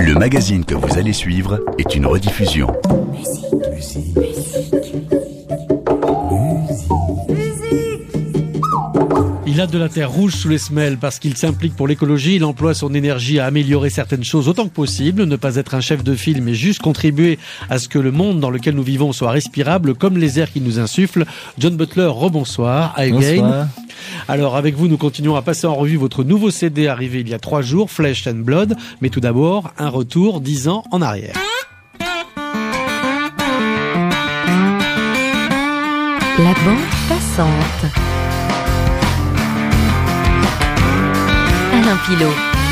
Le magazine que vous allez suivre est une rediffusion. Il a de la terre rouge sous les semelles parce qu'il s'implique pour l'écologie. Il emploie son énergie à améliorer certaines choses autant que possible. Ne pas être un chef de file, mais juste contribuer à ce que le monde dans lequel nous vivons soit respirable, comme les airs qu'il nous insuffle. John Butler, rebonsoir. Bonsoir. Alors, avec vous, nous continuons à passer en revue votre nouveau CD arrivé il y a 3 jours, Flesh and Blood. Mais tout d'abord, un retour 10 ans en arrière. La bande passante. Alain Pilot.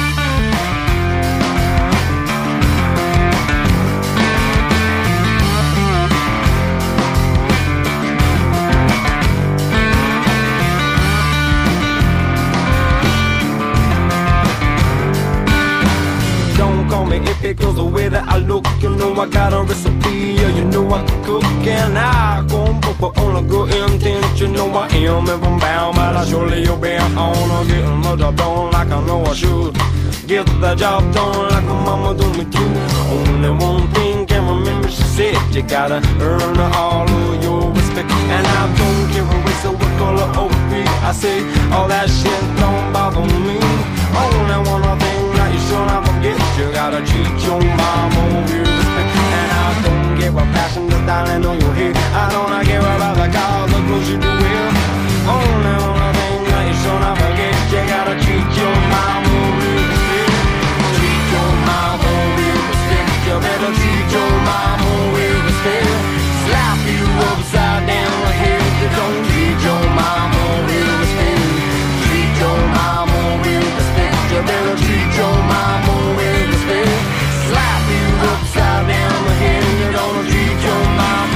Don't call me if it goes the way that I look. You know I got a recipe, yeah, you know I can cook. And I go but on a good intent. You know I am if I'm bound, but I surely obey. I wanna get the job done like I know I should. Get the job done like my mama do me too. Only one thing can remember, she said you gotta earn all of your respect. And I don't care a race or what color or creed. I say all that shit don't bother me. Only one thing that you should not forget, you gotta treat your mama with respect. And I don't give a passion that's dialing on your head. I don't care about the cars, the clothes you do wear. Only one thing that you should not forget, you gotta treat your mama with respect. Treat your mama with respect. You better treat your mama with respect. Slap you upside down the head. You don't treat your mama with respect. Treat your mama with respect. You better treat your mama with respect. Slap you upside down the head. You don't treat your mama.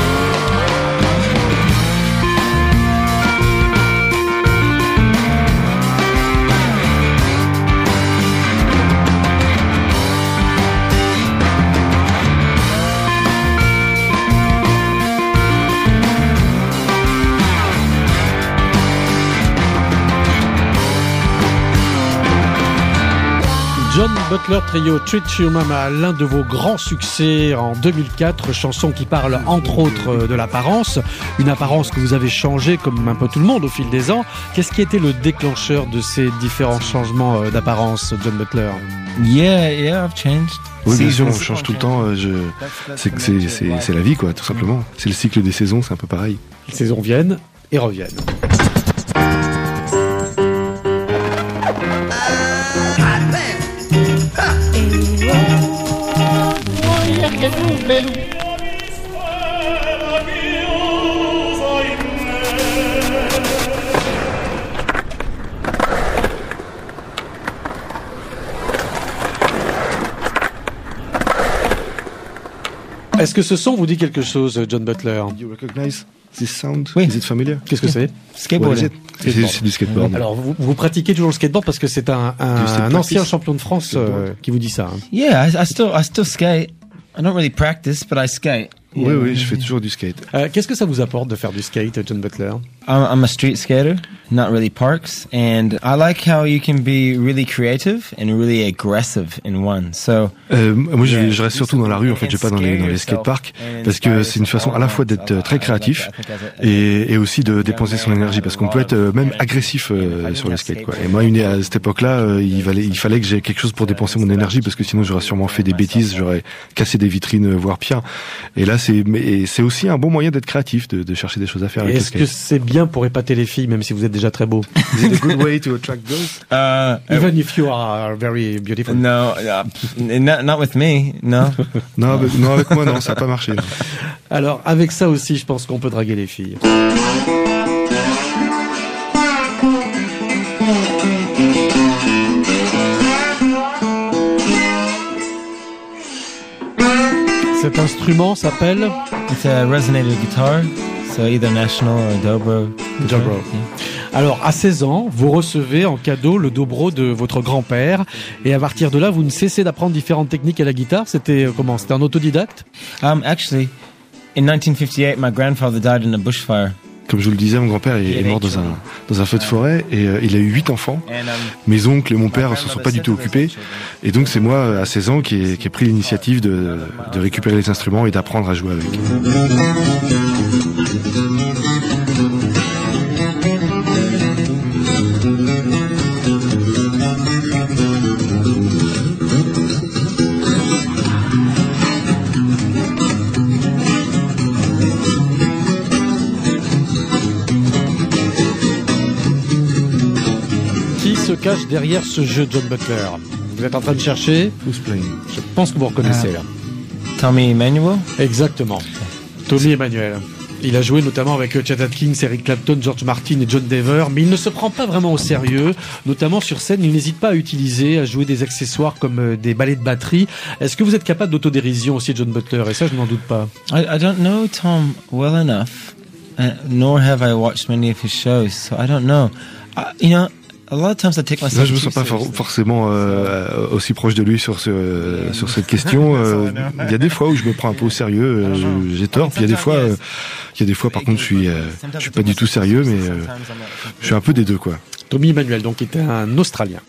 John Butler Trio, Treat Your Mama, l'un de vos grands succès en 2004, chanson qui parle entre autres de l'apparence, une apparence que vous avez changée comme un peu tout le monde au fil des ans. Qu'est-ce qui était le déclencheur de ces différents changements d'apparence, John Butler? Yeah, I've changed. Oui, bien sûr, on change tout le temps. C'est la vie, quoi, tout simplement. C'est le cycle des saisons, c'est un peu pareil. Les saisons viennent et reviennent. Est-ce que ce son vous dit quelque chose, John Butler? You recognize this sound? Oui. Is it familiar? Qu'est-ce que c'est? Skateboarding. C'est du skateboard. Alors, vous pratiquez toujours le skateboard parce que c'est un ancien champion de France qui vous dit ça. Hein. Yeah, I still skate. I don't really practice, but I skate. Yeah. Oui, je fais toujours du skate. Qu'est-ce que ça vous apporte de faire du skate, John Butler? I'm a street skater, not really parks, and I like how you can be really creative and really aggressive in one. So moi, je reste surtout dans la rue. En fait, j'ai pas dans les skateparks parce que c'est une façon à la fois d'être très créatif et aussi de dépenser son énergie parce qu'on peut être même agressif sur le skate, quoi. Et moi, à cette époque-là, il fallait que j'ai quelque chose pour dépenser mon énergie parce que sinon j'aurais sûrement fait des bêtises, j'aurais cassé des vitrines, voire pire. Et là, c'est aussi un bon moyen d'être créatif, de chercher des choses à faire. Et est-ce que c'est bien pour épater les filles, même si vous êtes déjà très beau? Is it a good way to attract girls? Even if you are very beautiful. No, not with me. No. non, avec moi, non, ça n'a pas marché. Non. Alors, avec ça aussi, je pense qu'on peut draguer les filles. Cet instrument s'appelle? It's a resonator guitar, so either National or Dobro. Dobro. Yeah. Alors, à 16 ans, vous recevez en cadeau le dobro de votre grand-père, et à partir de là, vous ne cessez d'apprendre différentes techniques à la guitare. C'était comment? C'était un autodidacte? Actually, in 1958, my grandfather died in a bushfire. comme je vous le disais, mon grand-père est mort dans un feu de forêt et il a eu 8 enfants. Mes oncles et mon père se sont pas du tout occupés. Et donc c'est moi, à 16 ans, qui ai pris l'initiative de récupérer les instruments et d'apprendre à jouer avec. Se cache derrière ce jeu, John Butler? Vous êtes en train de chercher? Who's playing? Je pense que vous reconnaissez là. Tommy Emmanuel? Exactement. Tommy Emmanuel. Il a joué notamment avec Chet Atkins, Eric Clapton, George Martin et John Denver, mais il ne se prend pas vraiment au sérieux. Notamment sur scène, il n'hésite pas à jouer des accessoires comme des ballets de batterie. Est-ce que vous êtes capable d'autodérision aussi, John Butler? Et ça, je n'en doute pas. I don't know Tom well enough, nor have I watched many of his shows, so I don't know. A lot of times I take myself. Là, je me sens pas forcément aussi proche de lui sur cette question. Il y a des fois où je me prends un peu au sérieux, j'ai tort. Puis il y a des fois, par contre, je suis pas du tout sérieux, mais je suis un peu des deux, quoi. Tommy Emmanuel, donc, était un Australien.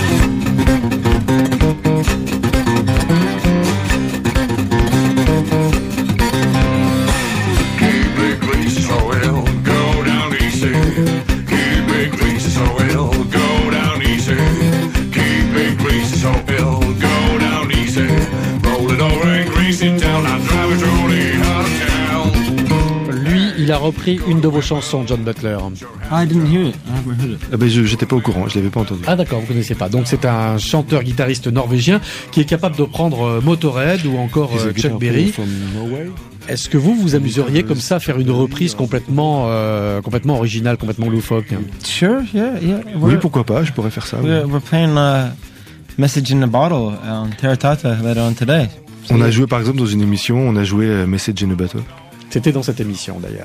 Il a repris une de vos chansons, John Butler. I didn't hear it. I haven't heard it. Ah ben j'étais pas au courant, je l'avais pas entendu. Ah d'accord, vous connaissez pas. Donc c'est un chanteur-guitariste norvégien qui est capable de prendre Motorhead ou encore Chuck Berry. Est-ce que vous amuseriez comme ça à faire une reprise complètement originale, complètement loufoque? Sure, yeah. Oui, pourquoi pas, je pourrais faire ça. We're playing Message in a Bottle on Teratata later on today. On a joué par exemple dans une émission, on a joué Message in a Bottle. C'était dans cette émission d'ailleurs.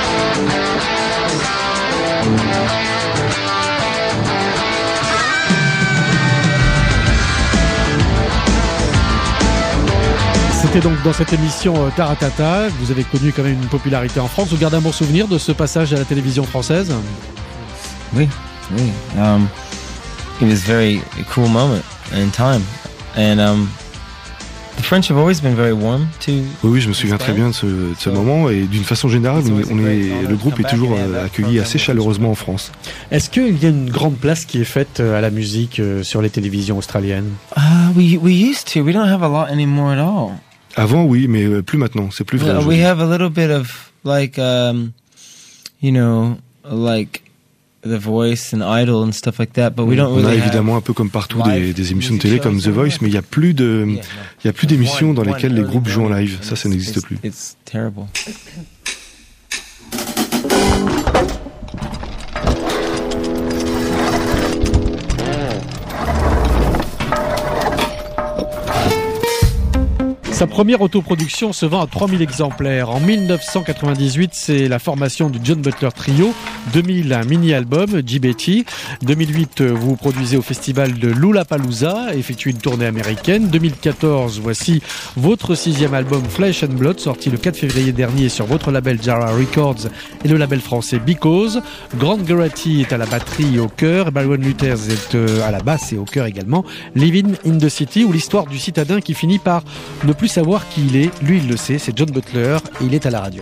C'était donc dans cette émission Taratata. Vous avez connu quand même une popularité en France. Vous gardez un bon souvenir de ce passage à la télévision française? Oui. It was very a cool moment in time, and the French have always been very warm to. Oui, je me souviens très bien de ce moment et d'une façon générale, le groupe est toujours accueilli assez chaleureusement en France. Est-ce qu'il y a une grande place qui est faite à la musique sur les télévisions australiennes? We used to. We don't have a lot anymore at all. Avant, oui, mais plus maintenant. C'est plus vrai. We have a little bit of like, like The Voice and Idol and stuff like that, but we don't really. On a évidemment un peu comme partout des émissions de télé comme The Voice, mais il y a plus d'émissions dans lesquelles les groupes jouent en live. Ça n'existe plus. It's terrible. Sa première autoproduction se vend à 3000 exemplaires. En 1998, c'est la formation du John Butler Trio. 2000, un mini-album, GBT. 2008, vous produisez au festival de Lollapalooza, effectuez une tournée américaine. 2014, voici votre 6e album Flesh and Blood, sorti le 4 février dernier sur votre label Jara Records et le label français Because. Grant Gerati est à la batterie et au chœur. Byron Luthers est à la basse et au chœur également. Living in the City, ou l'histoire du citadin qui finit par ne plus savoir qui il est. Lui, il le sait, c'est John Butler et il est à la radio.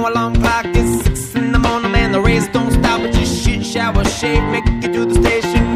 Shave, make it to the station.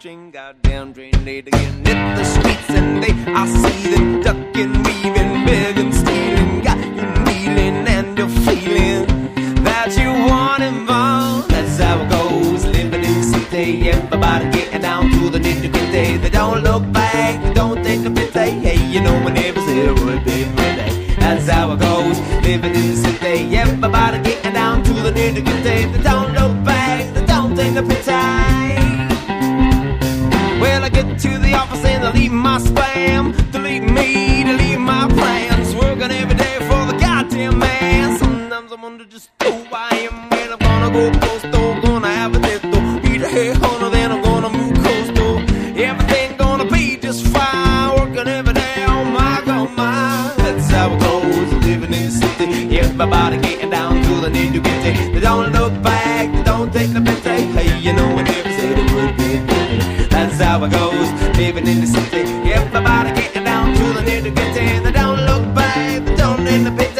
train got down, train late again. Hit the streets and I see them ducking, weaving, begging, stealing. Got you kneeling and you're feeling that you want him all. That's how it goes, living in the city. Everybody getting down to the nitty-gritty. They don't look back, they don't take a pity. Hey, you know my neighbors here would be pretty. That's how it goes, living in the city. Everybody getting down to the nitty-gritty. They don't look back, they don't take a pity. Well, I get to the office and I leave my spam. Delete me, delete my plans. Working every day for the goddamn man. Sometimes I wonder just who I am. When I'm gonna go coastal, gonna have a little. Be the head hunter, then I'm gonna move coastal. Everything gonna be just fine. Working every day, oh my god, my. That's how it goes, living in the city. Everybody getting down to the nitty-gritty. They don't look back, they don't take the pity. Hey, you know I never said it would be pretty. That's how it goes, living in the city. Everybody getting down to the nitty-gritty. They don't look back, they don't need the pity.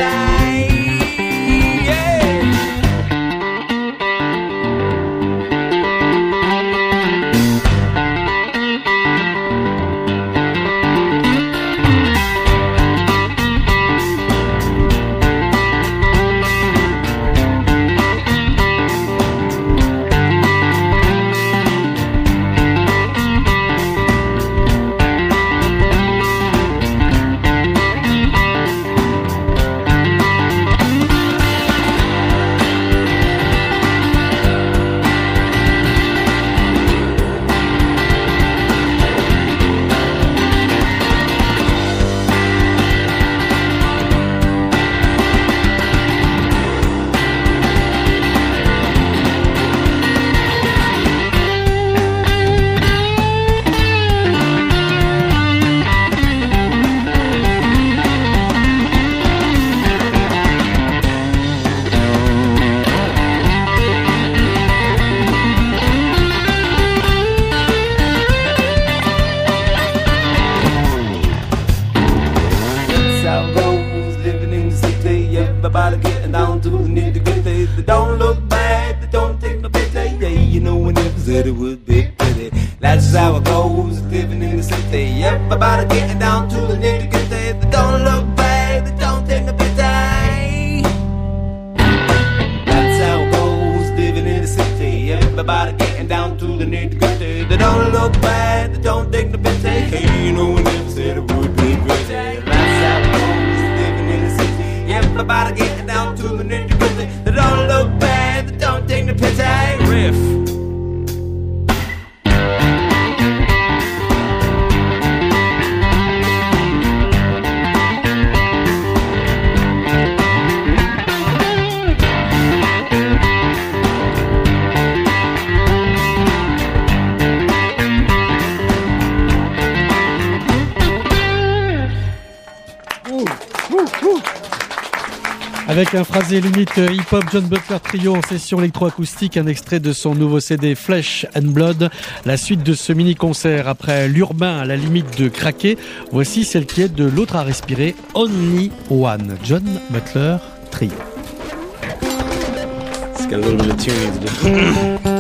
Everybody getting down to the nitty-gritty. They don't look back, they don't take no pity. Yeah, you know we never said it would be pretty. That's how it goes, living in the city. Everybody getting down to the nitty-gritty. They don't look back, they don't take no pity. That's how it goes, living in the city. Everybody getting down to the nitty-gritty. They don't look back, they don't take no pity. Hey, you know we never said it would be pretty. That's how it goes, living in the city. Everybody getting down to the nitty-gritty. They don't look bad, they don't take the pity. Riff. Avec un phrasé limite hip-hop, John Butler Trio en session électroacoustique, un extrait de son nouveau CD Flesh and Blood. La suite de ce mini-concert, après l'urbain à la limite de craquer, voici celle qui est de l'autre à respirer, Only One, John Butler Trio. It's got a little bit of tuning to do.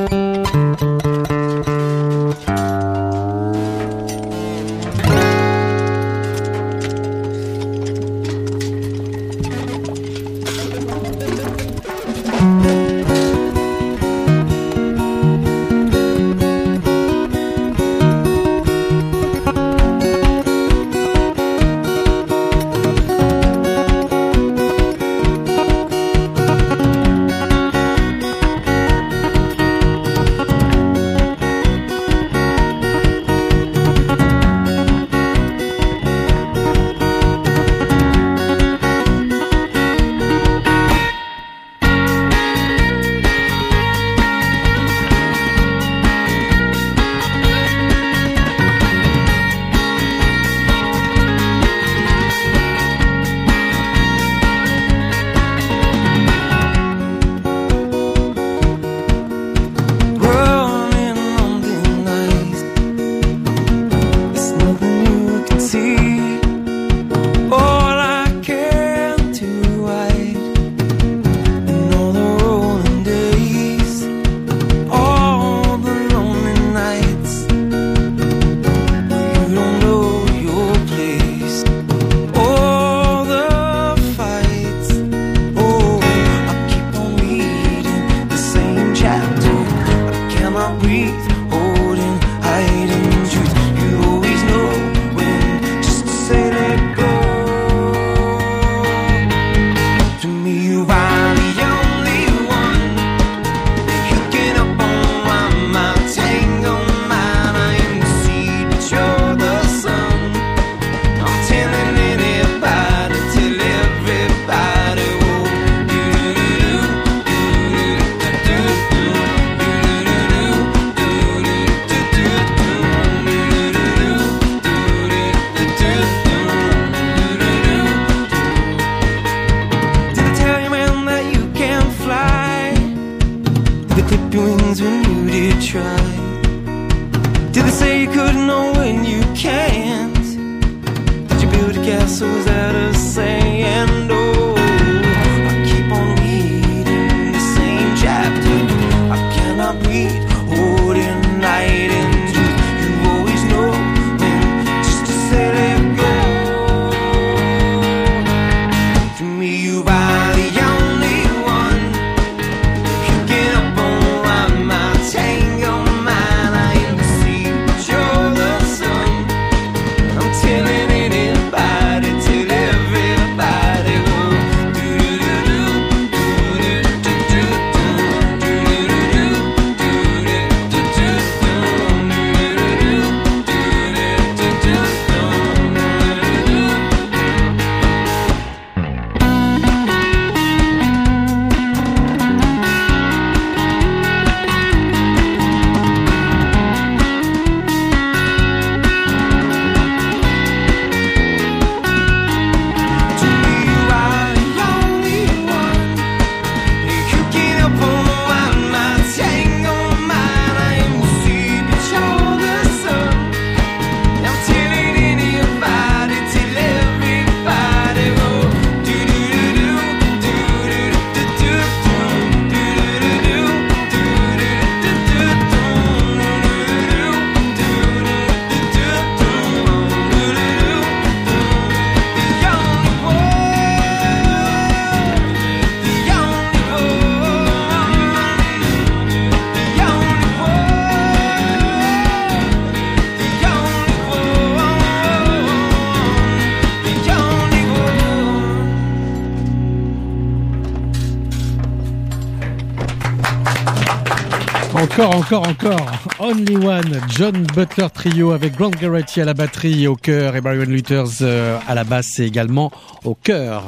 Encore. Only One, John Butler Trio avec Grant Garrity à la batterie et au chœur et Brian Luthers à la basse et également au chœur.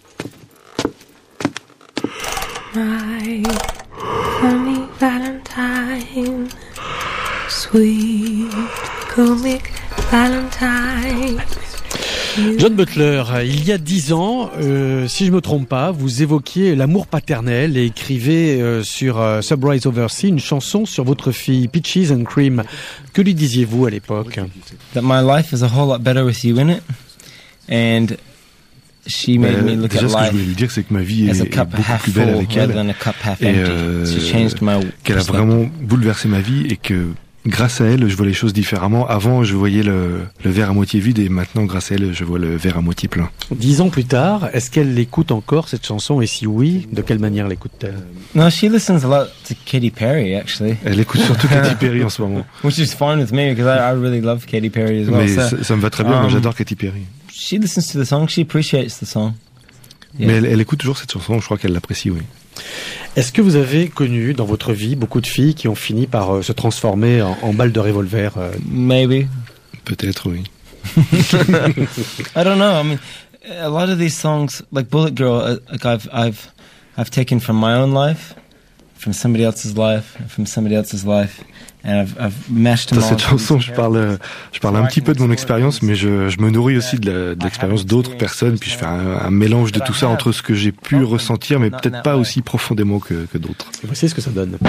My funny Valentine, sweet comic Valentine. John Butler, il y a 10 ans, si je me trompe pas, vous évoquiez l'amour paternel et écrivez sur Subrise Oversea une chanson sur votre fille Peaches and Cream. Que lui disiez-vous à l'époque? That my life is a whole lot better with you in it, and she made me look déjà, at ce que je life voulais lui dire, c'est que ma vie as a est cup beaucoup half plus belle full avec rather elle, than a cup half et empty. She changed my qu'elle a perspective. vraiment bouleversé ma vie et que grâce à elle, je vois les choses différemment. Avant, je voyais le verre à moitié vide et maintenant, grâce à elle, je vois le verre à moitié plein. 10 ans plus tard, est-ce qu'elle l'écoute encore cette chanson et si oui, de quelle manière l'écoute-t-elle? No, she listens a lot to Katy Perry actually, Elle écoute surtout Katy Perry en ce moment. which is fine with me because I really love Katy Perry as well. Mais So, ça me va très bien, moi j'adore Katy Perry. she listens to the song, she appreciates the song. Yeah. Mais elle écoute toujours cette chanson, je crois qu'elle l'apprécie, oui. Est-ce que vous avez connu dans votre vie beaucoup de filles qui ont fini par se transformer en balles de revolver? Maybe. Peut-être, oui. I don't know. I mean, a lot of these songs, like Bullet Girl, like I've taken from my own life, from somebody else's life, from somebody else's life, and I've mashed them Dans all. cette chanson, je parle un petit peu de mon expérience, mais je me nourris aussi de l'expérience d'autres personnes, puis je fais un mélange de tout ça entre ce que j'ai pu ressentir, mais peut-être pas aussi profondément que d'autres. Et voici ce que ça donne.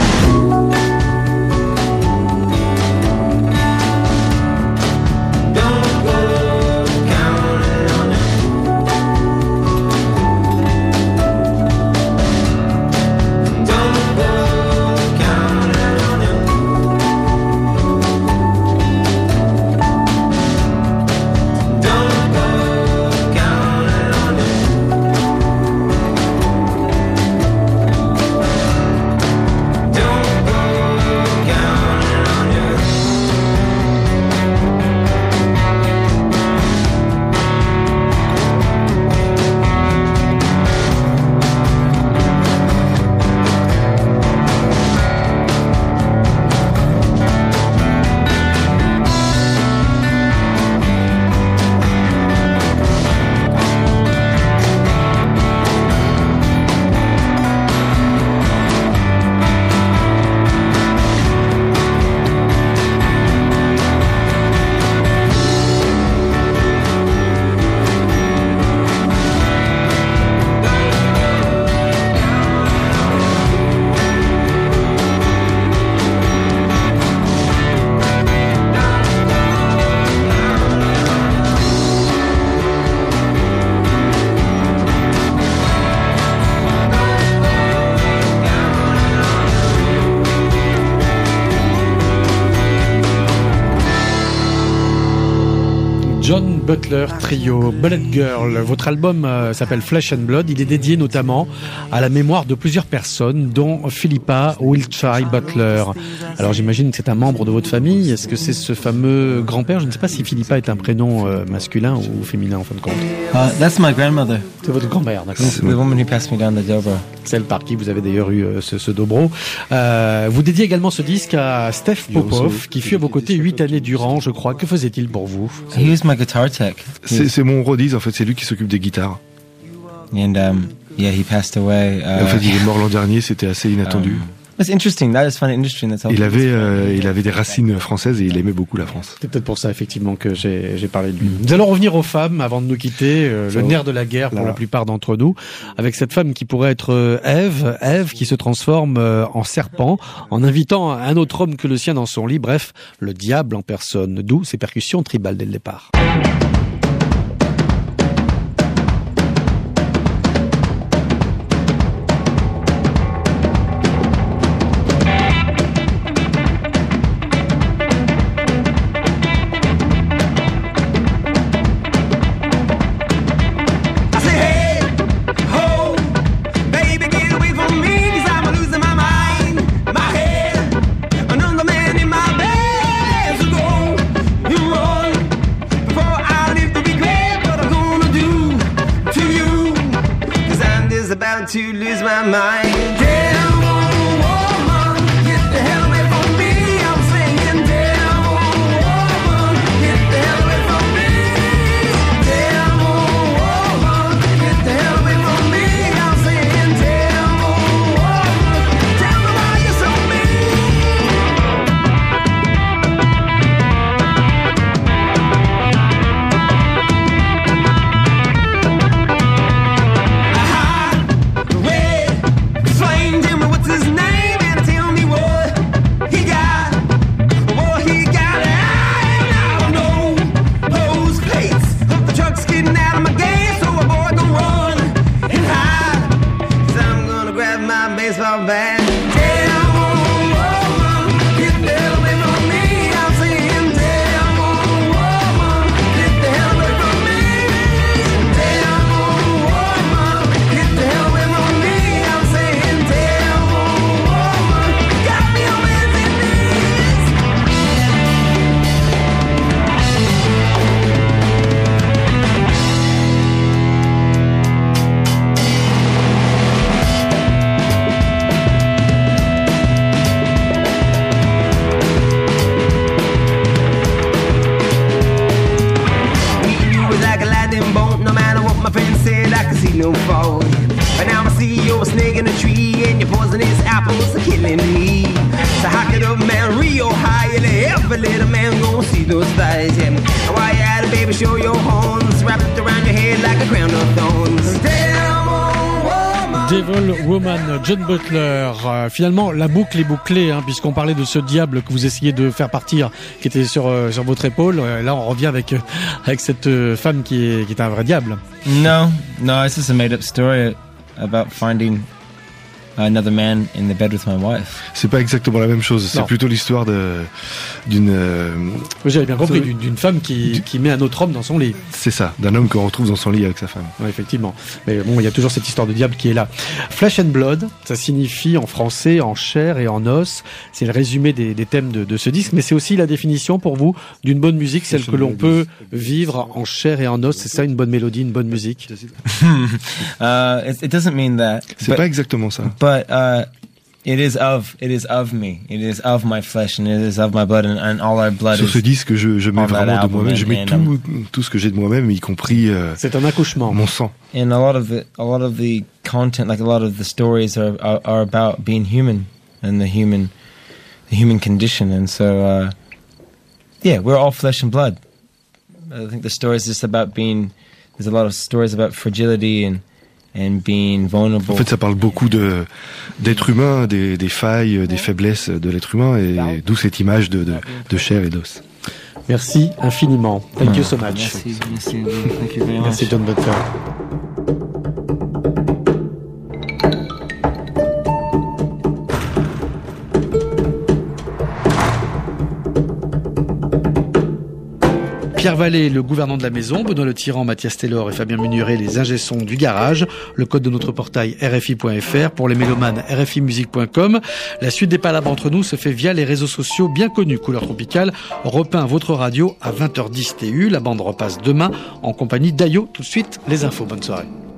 John Butler Trio, Bullet Girl. Votre album s'appelle Flesh and Blood. Il est dédié notamment à la mémoire de plusieurs personnes, dont Philippa Wiltshire Butler. Alors j'imagine que c'est un membre de votre famille. Est-ce que c'est ce fameux grand-père? Je ne sais pas si Philippa est un prénom masculin ou féminin en fin de compte. That's my grandmother. C'est votre grand-mère, d'accord. The woman who passed me down the dobro. Celle par qui vous avez d'ailleurs eu ce dobro. Vous dédiez également ce disque à Steph Popov, qui fut à vos côtés 8 années durant, je crois. Que faisait-il pour vous? He was my guitar tech. C'est mon roadies, en fait, c'est lui qui s'occupe des guitares. And yeah, he passed away. En fait, il est mort l'an dernier, c'était assez inattendu. It's interesting. That is fun industry. And that's how Il avait des racines françaises et il aimait beaucoup la France. C'est peut-être pour ça, effectivement, que j'ai parlé de lui. Nous allons revenir aux femmes avant de nous quitter, le nerf de la guerre pour la plupart d'entre nous, avec cette femme qui pourrait être Ève qui se transforme en serpent, en invitant un autre homme que le sien dans son lit, bref, le diable en personne, d'où ces percussions tribales dès le départ. To lose my mind. Damn woman, get the hell away. love band. Damn old woman, get the hell away from me. I'm saying, damn old woman, get the hell away from me. Damn old woman, get the hell away from me. I'm saying, damn old woman, got me on my hands and knees. My friend said I could see no fault, but now I see you're a snake in a tree and your poisonous apples are killing me. So how could a man real high and ever let a man go see those thighs? Yeah. Why you at it, baby, show your horns wrapped around your head like a crown of thorns. Damn old woman. Devil Woman, John Butler. Finalement, la boucle est bouclée, hein, puisqu'on parlait de ce diable que vous essayez de faire partir, qui était sur votre épaule. Là, on revient avec cette femme qui est un vrai diable. No, it's just a made-up story about finding another man in the bed with my wife. C'est pas exactement la même chose. C'est plutôt l'histoire d'une. J'avais bien compris, d'une femme qui met un autre homme dans son lit. C'est ça, d'un homme qu'on retrouve dans son lit avec sa femme. Ouais, effectivement. Mais bon, il y a toujours cette histoire de diable qui est là. Flesh and Blood, ça signifie en français en chair et en os. C'est le résumé des thèmes de ce disque, mais c'est aussi la définition pour vous d'une bonne musique, celle que l'on peut vivre en chair et en os. C'est ça, une bonne mélodie, une bonne musique. It doesn't mean that. C'est pas exactement ça. But it is of me. It is of my flesh and it is of my blood and all our blood. Sur ce disque, je mets vraiment de moi-même. Je mets tout ce que j'ai de moi-même, y compris. C'est un accouchement. Mon sang. And a lot of the content, like a lot of the stories, are about being human and the human condition. And so, yeah, we're all flesh and blood. I think the story is just about being. There's a lot of stories about fragility and being vulnerable. En fait, ça parle beaucoup d'être humain, des failles, des faiblesses de l'être humain, et d'où cette image de chair et d'os. Merci infiniment. Thank you so much. Merci. Thank you very much. Merci John Butler. Pierre Vallée, le gouvernant de la maison, Benoît Le Tyran, Mathias Taylor et Fabien Munuret, les ingé-sons du garage. Le code de notre portail RFI.fr. Pour les mélomanes, RFImusique.com. La suite des palabres entre nous se fait via les réseaux sociaux bien connus. Couleur Tropicale repeint votre radio à 20h10 TU. La bande repasse demain en compagnie d'Ayo. Tout de suite, les infos. Bonne soirée.